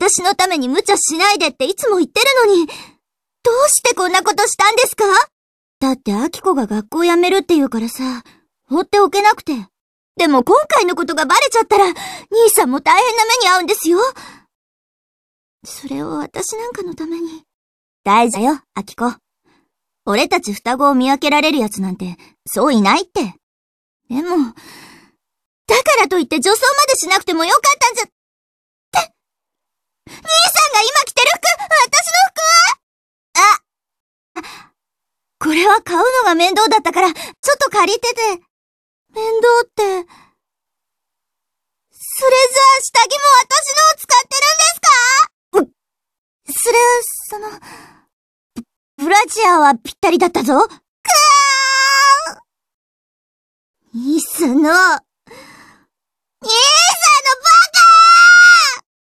私のために無茶しないでっていつも言ってるのに、どうしてこんなことしたんですか？だってアキコが学校辞めるって言うからさ、放っておけなくて。でも今回のことがバレちゃったら、兄さんも大変な目に遭うんですよ。それを私なんかのために。大丈夫よ、アキコ。俺たち双子を見分けられるやつなんて、そういないって。でも、だからといって女装までしなくてもよかったんじゃ、って。兄さんが今着てる服、私の服？あ、これは買うのが面倒だったから、ちょっと借りてて。面倒って。それじゃあ下着も私のを使ってるんですか？それは、ブラジャーはぴったりだったぞ。兄さんの、